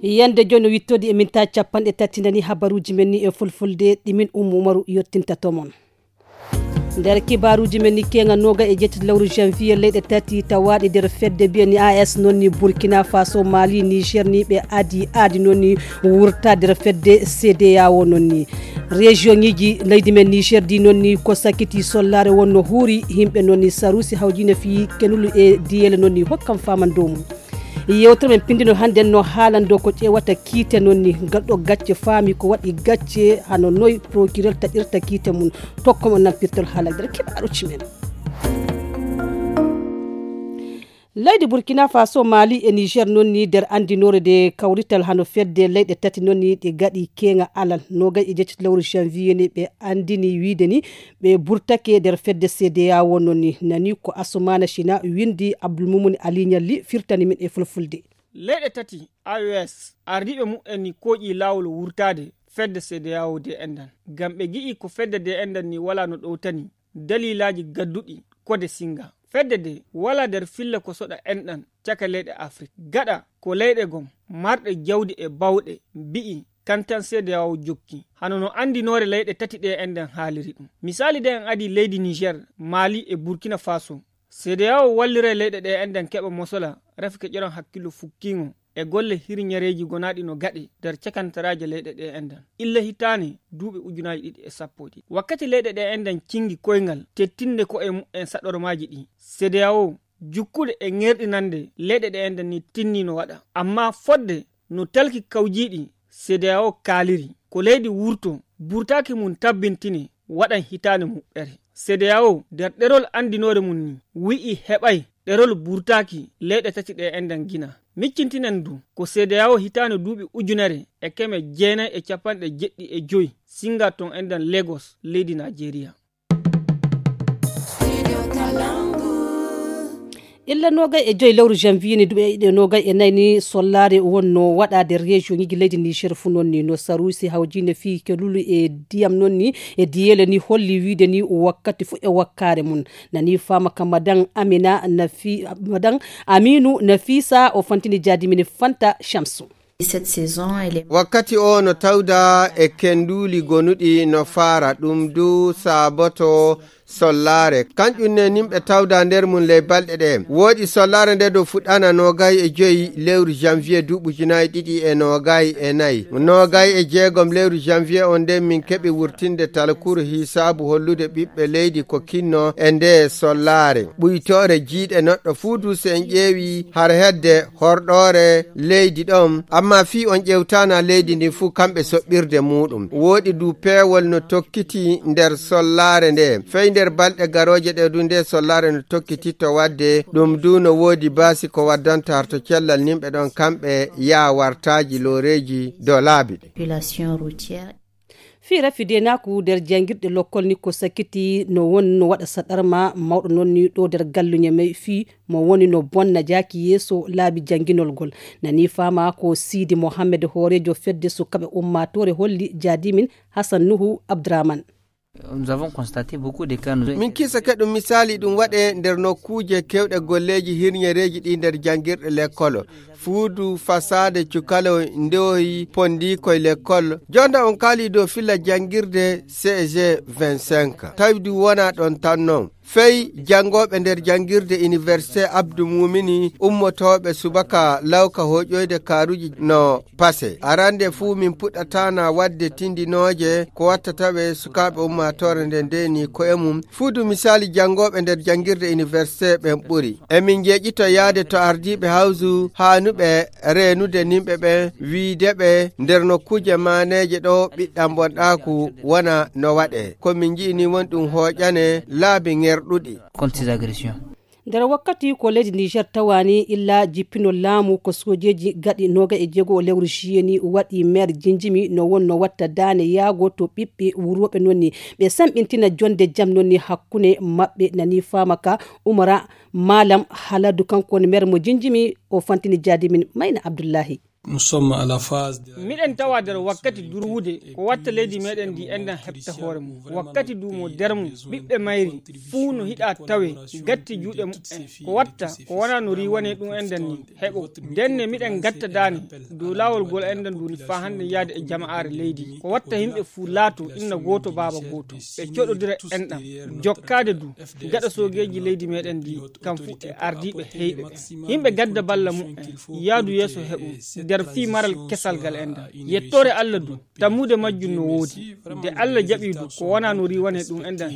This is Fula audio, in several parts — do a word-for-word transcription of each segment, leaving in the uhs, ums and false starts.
yande joni wittodi e minta capanɗe tati nani habaruji men ni e fulfulde ɗimin Umu Umaru yottinta tomon. nder kibaruji men ni kenga noga e jetti lewru janvier leyɗe tati tawaɗe nder fedde biyani A S nonni Burkina Faso, Mali, Niger ni ɓe adi adi nonni wurta nder fedde C D A O nonni région ngiji leydi men Niger di nonni ko sakiti sollare wonno huuri himɓe nonni sarusi hawjine fi kenulu e diyele nonni hokkam faman dow mum. yewtere men pindino hande no haalando ko ƴewata kiite nonni galɗo gacce faami ko waɗi gacce hano noy procureur taƴirta kiite mum tokkomo nampirtol haalagdere kibaruji men. leydi Burkina Faso, Mali e Niger nonni nder andinore de kawrital hano fedde leyɗe tati nonni ɗi gaɗi kenga alal noga e jetti lewru janvier ni ɓe andini wiide ni ɓe burtake nder fedde C D A O nonni nani ko Assoumana China windi Abdoulmoumouni Ali Nialli firtani min e fulfulde. leyɗe tati A E S ardiɓe mu'en ni koƴi lawol wurtade fedde C D A O de endan ngam ɓe gi'i ko fedde de endan ni wala no ɗowtani dalilaji gadduɗi kode singa. fedde de wala nder filla ko soɗa enɗan caka leyɗe Afrique gaɗa ko leyɗe gom marɗe jawdi e bawɗe mbi'i kantan C D A O jokki hano no andinore leyɗe tati ɗe enɗan haaliri ɗum. misali de en adi leydi Niger, Mali e Burkina Faso. C D A O wallire leyɗe ɗe enɗan keɓa mosola refke ƴeron hakkilo fukkingo e golle hirñareji gonaɗi no gaɗe nder cakantaraje leyɗe ɗe endan illa hitane duuɓi ujunaji ɗiɗi e sappo ɗi wakkati leyɗe ɗe endan kingi koyngal tettinde ko e en saɗormaji ɗi C D A O jukkude e ŋerɗinande leyɗe ɗe endan ni tinni no waɗa amma fodde no talki kawjiɗi C D A O kaaliri ko leydi wurto burtaki mum tabbintini waɗan hitane muɓɓere. C D A O nder ɗerol andinore mum ni wi'i heɓay ɗerol burtaki leyɗe tati ɗe endan gina miccintinen du ko C D A O hitano duuɓi ujunere e keme jeenay e capanɗe jeɗɗi e joyi singa ton endan Lagos leydi Nigeria. illa nogay e joyi lewru janvier ni duɓe ɗe nogay e nayni sollare wonno waɗade région ngiji leydi Niger fu nonni no sarusi hawjine fi ke lulu e diyam nonni e diyele ni holli wiide ni wakkati fu e wakkare mun nani fama ka madan Amina Nafi madan Aminu Nafisa o fantini jadi min Fanta Shamsu. Cette saison elle est wakkati o no tawda e kenduli gonuɗi no fara ɗum du saboto sollare kanƴum ne nimɓe tawda nder mum ley balɗe ɗe woodi sollare nde do fuɗɗana nogay e joyi lewru janvier duɓujunayi ɗiɗi e nogay e nayyi nogay e jeegom lewru janvier on nde min keɓi wurtinde talkuru hisabu hollude ɓiɓɓe leydi ko kinno e nde sollare ɓuytore jiiɗe noɗɗo fuudu so en ƴeewi har hedde horɗore leydi ɗon amma fi on ƴewtana leydi ndi fuu kamɓe soɓɓirde muɗum woodi du peewol no tokkiti nder sollare nde fey nder balɗe garoje ɗe du nde sollare no tokkiti to wadde ɗum du no woodi baasi ko waddanta har to cellal nimɓe ɗon kamɓe yaa wartaji loreji dow laabi ɗi fira fidenaku nder jangirɗe lokkol ni ko sakiti no woni no waɗa saɗarma mawɗo noon ni ɗo nder galluñe may fi mo woni no bonna jaki yeeso laabi janginolgol nani fama ko Sidi Mohammed hoorejo fedde sukaɓe ummatore holli jadimin Hassan Nuhu Abdraman. Nous avons constaté beaucoup de cas. Min kisa ke ɗum misali ɗum waɗe nder nokkuje kewɗe golleji hirñereji ɗi nder jangirɗe l'école fuudu fasade cukalo ndewoyi pondi koye l'école jonda on kaali dow filla jangirde C G vingt-cinq tawi du wona ɗon tan noon fey jangoɓe nder jangirde université Abdou Moumini ummotoɓe subaka lawka hoƴoyde karuji no passé arande fuu min puɗɗatana wadde tindinoje ko wattataɓe sukaɓe ummatore nde ndeni ko e mum fuudu misali jangoɓe nder jangirde université ɓen ɓuuri emin jeeƴito yaade to ardiɓe hawsu hanuɓe renude nimɓe ɓe wiideɓe nder nokkuje maneje ɗo ɓiɗɗam bonɗaku wona no waɗe komin jiini won ɗum hoƴane laabi ŋer contre ces agressions. nder wakkati ko leydi Niger tawani illa jippino laamu ko sojeji gaɗi noga e jego o lewru jiyeni waɗi maire jinjimi no wonno watta dane yaago to ɓiɓɓe wuroɓe nonni ɓe samɓintina jonde jam nonni hakkunde maɓɓe nani famaka Umara Malam Haladu kanko woni maire mo jinjimi o fantini jadi min Mayna Abdullahi. miɗen tawa nder wakkati durwude ko watta leydi meɗen ndi enɗen heɓta hoore mum wakkati dumo nder mum ɓiɓɓe mayri fuu no hiɗa tawe gatti juuɗe mumen ko watta ko wona no riwane ɗum enɗen ni heɓo ndenne miɗen gatta dane dow lawol gol enɗen nduni fa hande yaade e jama'are leydi ko watta yimɓe fuu laato inna goto baba goto ɓe coɗodira enɗam jokkade du gaɗa sogeji leydi meɗen ndi kam fu e ardiɓe heyɓe ɓe yimɓe gadda balla mumen yaadu yeeso heɓo nder fi maral kesal gal enɗam yettore Allah du tammude majjum no woodi de Allah jaɓi du ko wona no riwane ɗum enɗam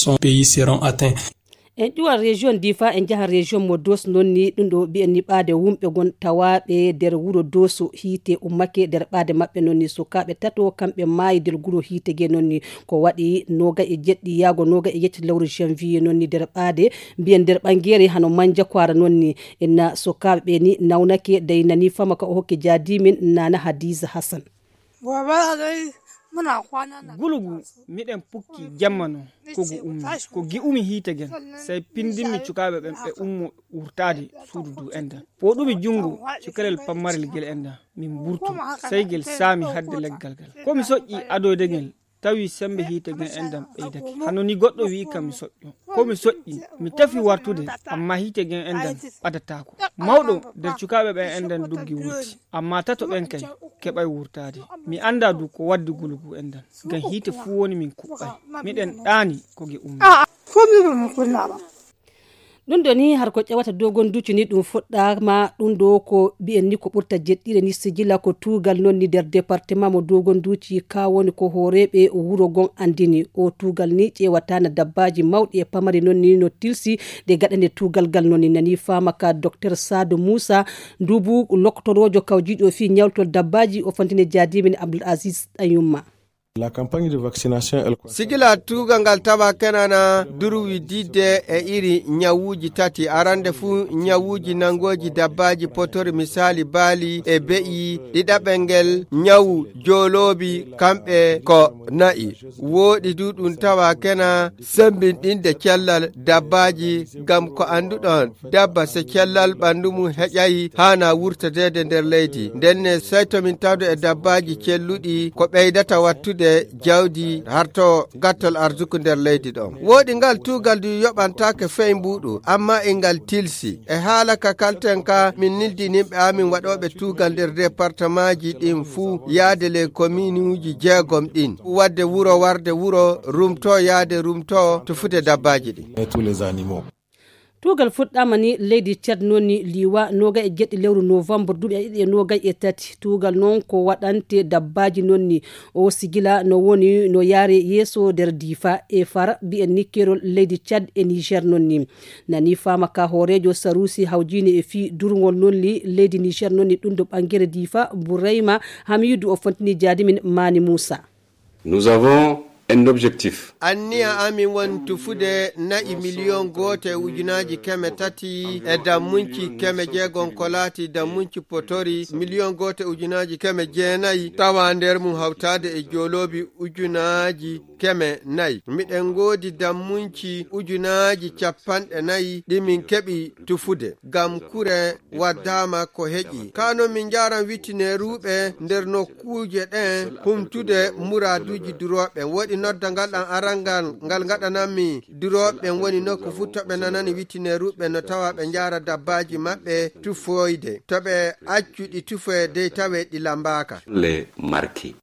en ƴuwal région difa en jaha région mo dos noon ni ɗum ɗo mbiyen ni ɓaade wumɓe gon tawaɓe nder wuro doso hiite ummake nder ɓaade maɓɓe noon ni sukaɓe tato kamɓe maayi nder guro hiitege noon ni ko waɗi noga e jeɗɗi yaago noga e yetti lewru janvier noon ni nder ɓaade mbiyen nder ɓangere hano manja kwara noon ni enna sukaɓe ɓe ni nawnake day nani fama ka o hokki jaadimin nana Hadiza Hassan gulugu miɗen pukki jammano kogu ummi ko gi umi hiitegen sai pindinmi cukaɓe ɓen ɓe ummo wurtade suudu du endan poɗumi jungo cukalel pammarel gel endan min burtu sai gel saami hadde leggal gal ko mi soƴƴi adoyde ngel tawi sembe hiitegen endam ɓeydake hanoni goɗɗo wi kam mi soƴƴo ko mi soƴƴi mi tafi wartude amma hiitegen endan ɓadatako mawɗo nder cukaɓe ɓen endan duggi wurti amma tato ɓen kay keɓay wurtade mi anda du ko waddi gulugu endan ngam hiite fuu woni min kuɓɓay miɗen ɗaani koge ummi ɗum ɗo ni har ko ƴewata dogon ducci ni ɗum fuɗɗama ɗum ɗo ko mbiyen ni ko ɓurta jeɗɗire ni sigila ko tugal noon ni nder département mo dogon ducci ka woni ko hooreɓe wuro gon andini o tugal ni ƴewatana dabbaji mawɗi e pamari noon ni no tilsi ɗe gaɗane tugal gal noon ni nani fama ka docteur Sadou Moussa ndubu loktorojo kawjiɗo fi ñawtol dabbaji o fantine jaadimin Abdoul Aziz Ayumma. La campagne de vaccination elle sigila tuga ngal tawa kenana durwi didde e iri nyawuji tati arande fu nyawuji nangoji dabbaji potori misali bali e be'i ɗiɗaɓengel nyawu jolobi kamɓe ko na'i woɗi duɗum tawa kena sembinɗinde cellal dabbaji gam ko anduɗon dabba se cellal ɓandu mum heƴayi hana wurtadede nder leydi ndenne sayto min tawde e dabbaji celluɗi ko ɓeydata wattude jawdi harto gattol arzuku nder leydi ɗon woɗi ngal tugal du yoɓantake fey mbuɗu amma e ngal tilsi e haala ka kalten ka min nildinimɓe amin waɗoɓe tugal nder département ji ɗin fuu yaade les commune uji jeegom ɗin wadde wuro warde wuro rumto yaade rumto to fude dabbaji ɗin tous les animaux. tugal fuɗɗama ni leydi Tchad noon ni liwa noga e jeɗɗi lewru novembre duuɓi ɗiɗi e noga e tati tugal noon ko waɗante dabbaji noon ni o sigila no woni no yaare yeeso nder difa e fara mbi'en ni kerol leydi Tchad e Niger noon ni nani fama ka hoorejo Sarusi hawjini e fi durgol noon ni leydi Niger noon ni ɗum do ɓangere difa Bourayma Hamidou o fontini jaadimin Mani Moussa. Nous avons un objectif. Anniya amin won tufude na'i million gote ujunaji keme tati e dammunci keme jeegon ko laati dammunci potori million gote ujunaji keme jeenayi tawa nder mum hawtade e jolobi ujunaji keme nayi miɗen goodi dammunci ujunaji capanɗe nayi ɗi min keɓi tufude gam kure waddama ko heƴi kano min jaran wittine ruɓe nder nokkuje ɗen humtude muraduji duroɓe woɗi nodda ngal ɗan arangal ngal gaɗananmi duroɓe woni nokku fu toɓe nanani wittine ruɓe no tawa ɓe jara dabbaji maɓɓe tufoyde toɓe accuɗi tufoyde tawe ɗi lambaka les marqués.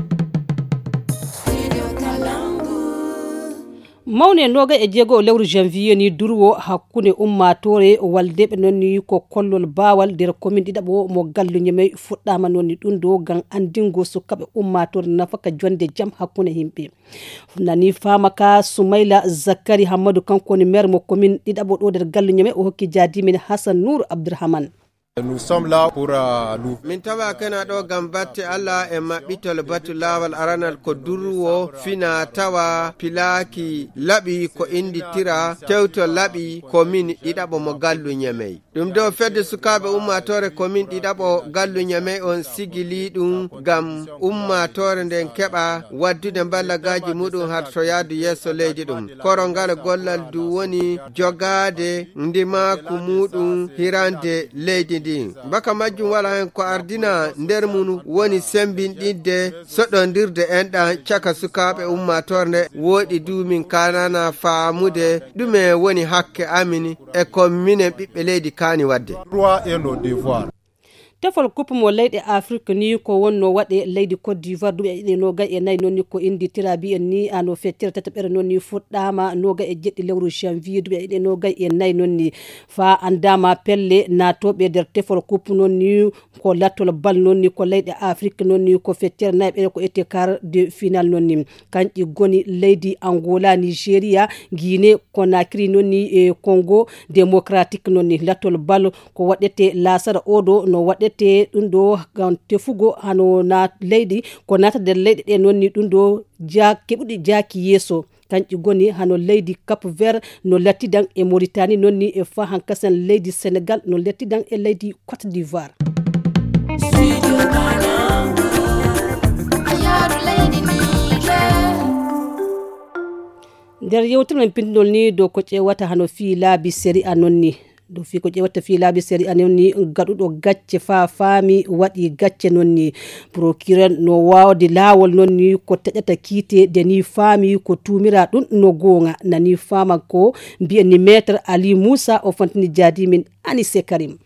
mawne noga e jeego lewru janvier ni durwo hakkunde ummatore waldeɓe noon ni ko kollol bawal nder commune ɗiɗaɓo mo gallu ñamey fuɗɗama noon ni ɗum ɗo gan andingo sukaɓe ummatore nafaka jonde jaam hakkunde himɓe nani fama ka Soumaila Zakari Hamadou kankoni maire mo commune ɗiɗaɓo ɗo nder gallu ñamey o hokki jaadimin Hassan Nour Abdourahmane. Nous sommes là pour uh, nous. Min tawa kana ɗo gam batte Allah e maɓɓitol batu lawal aranal ko durwo fina tawa pilaki laɓi ko inditira tewto laɓi komin ɗiɗaɓo mo gallu ñamey ɗum ɗo fedde sukaɓe ummatore komin ɗiɗaɓo gallu ñamey on sigili ɗum gam ummatore nden keɓa waddude ballagaji muɗum har to yaadu yesso leydi ɗum korongal gollal du woni jogade ndimaku muɗum hirande leydi leydi baka majjum wala hen ko ardina nder mum woni sembinɗinde soɗondirde enɗan caka sukaɓe ummatorne woɗi dumin kanana faamude ɗume woni hakke amini e ko minen ɓiɓɓe leydi kani wadde droit et nos devoirs. tefol coupe mo leyɗe afrique ni ko wonno waɗe leydi côte d'ivoire duɓe ɗiɗi noga e nayyi noon ni ko indi tirabi en ni ano feccere tataɓere noon ni fuɗɗama noga e jeɗɗi lewru janvier duɓe ɗiɗi noga e nayyi noon ni fa andama pelle natoɓe nder tefol coupe noon ni ko lattol bal noon ni ko leyɗe afrique noon ni ko feccere nayyi ɓe ko ette quart de final noon ni kanƴi goni leydi angola nigéria guinée conakry noon ni e congo démocratique noon ni lattol bal ko waɗete lasara oɗo no waɗete te ɗum ɗo gam tefugo hano na leydi ko nata nder leyɗe ɗe noon ni ɗum ɗo ja keɓuɗi jaaki yeeso kanƴi goni hano leydi cap vert no lattidan e mauritanie noon ni e fa hankasen leydi sénégal no lattidan e leydi côte d'ivoire. nder yewtere men pindol ni dow ko ƴewata hano fi laabi série a noon ni do fi ko ƴewata fi laabi série anon ni gaɗuɗo gacce fa faami waɗi gacce noon ni procureur no wawde laawol noon ni ko taƴata kiite de ni faami ko tumira ɗum no gonga nani fama ko mbiyen ni maître Ali Moussa o fontini jaadi min Anissé Karim.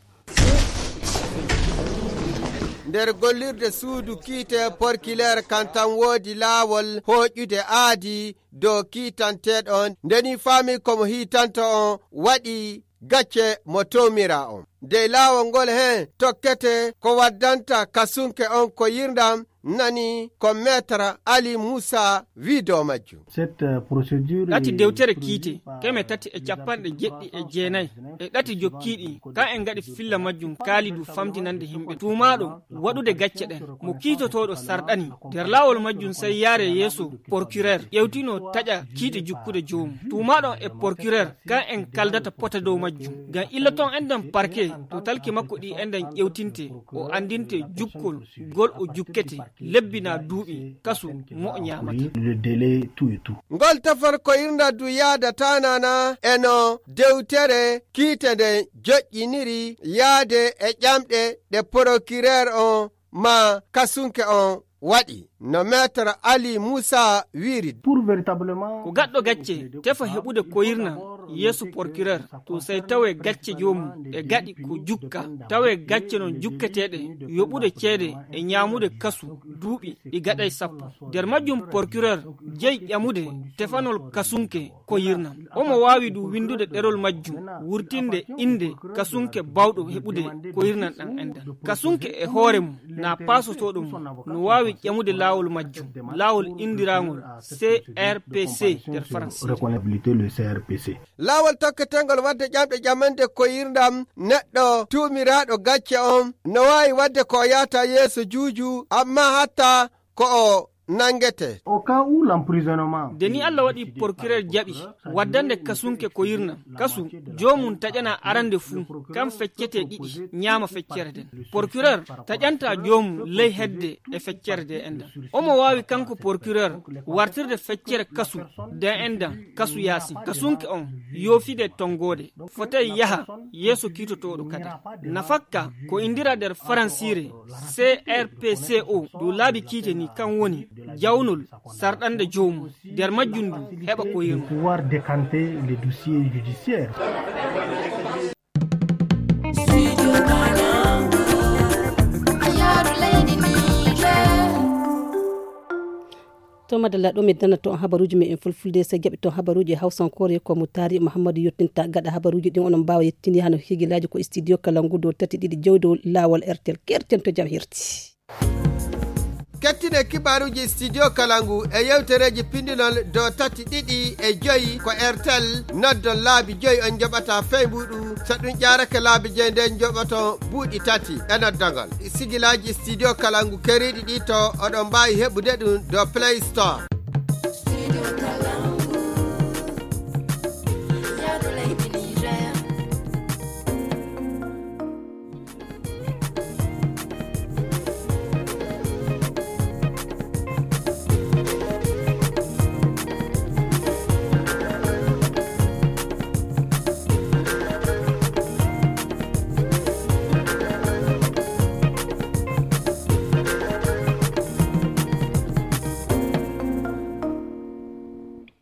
nder gollirde suudu kiite porkilaire kantan woodi laawol hoƴƴude aadi dow kiitanteɗon ndeni faami komo hitanto on waɗi gacce mo tomira on dey laawol ngol hen tokkete ko waddanta kasunke on ko yirdam nani ko maître Ali Moussa wido majju ɗati dewtere kiite keme tati e capanɗe jeɗɗi e jeenayi e ɗati jokkiɗi kan en gaɗi filla majjum kaalidu famtinande himɓe tumaɗo waɗude gacce ɗen mo kiitotoɗo sarɗani nder laawol majjum sey yaare yeeso procureur ƴewtino taƴa kiite jukkude joomum tumaɗo e procureur kan en kaldata pota dow majjum ngam illaton enɗen parquet to talki makko ɗi enɗen ƴewtinte o andinte jukkol gol o jukkete lebbina duuɓi kasu mo ñamata ngol tafar ko yirda du yaada tanana eno dewtere kiite nde joƴƴiniri yaade e ƴamɗe ɗe procureur on ma kasunke on waɗi no maître Ali Moussa wiri ko gaɗɗo gacce tefa heɓude koyirna yeeso procureur to sey tawe gacce joomum e gaɗi ko jukka tawe gacce non jukketeɗe yoɓude ceede e ñamude kasu duuɓi ɗi gaɗay sappo nder majjum procureur jeyi ƴamude tefanol kasunke koyirna omo wawi du windude ɗerol majjum wurtinde inde kasunke bawɗo heɓude koyirnan ɗan endan kasunke e hoore mum na pasotoɗum no wawi ƴamude laawol majjum laawol indirangol C R P C nder France laawol tokketengol wadde ƴamɗe ƴamande ko yirdam neɗɗo tumiraɗo gacce on no wawi wadde ko yata yeeso juuju amma hatta ko o nangete deni Allah waɗi procureur jaɓi waddande kasunke ko yirna kasu jomum taƴana arande fuu kam feccete ɗiɗi ñaama feccere den procureur taƴanta jomum ley hedde e feccere de endan omo wawi kanko procureur wartirde feccere kasu de endan kasu yaasi kasunke on yoofide tongode fotay yaha yeeso kiitotoɗo kada nafakka ko indira nder faransire C R P C O do laabi kiite ni kan woni jawnol sarɗande jomum nder majjum ndu heɓa ko yirma pouvoir décanter les dossiers judiciaires. to madalla ɗo min dana toon habaruji men en fulfulde so jaɓi toon habaruji hawsankore ko mutari mahamadou yettinta gaɗa habaruji ɗin onon mbawa yettini hano higilaji ko studio kalangu dow tati ɗiɗi jewdow lawol R T L kerten to jam hirti kettine kibaruji studio kalangu e yewtereji pindinol do tati ɗiɗi e joyi ko airtel noddon laabi joyi on joɓata feymuɗu so ɗum ƴarake laabi joyi nden joɓoto buuɗi tati e noddogol sigilaji studio kalangu keriɗi ɗi to oɗon mbawi heɓude ɗum do play store.